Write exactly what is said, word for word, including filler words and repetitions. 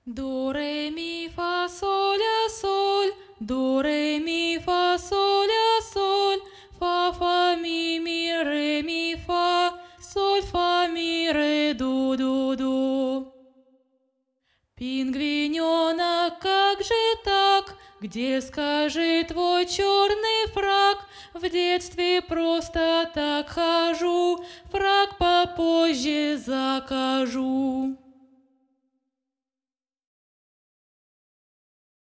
До, ре, ми, фа, соль, ля, соль. До, ре, ми, фа, соль, ля, соль. Фа, фа, ми, ми, ре, ми, фа. Соль, фа, ми, ре, до, до, до. Пингвиненок, как же так? Где, скажи, твой черный фрак? В детстве просто так хожу, фрак попозже закажу.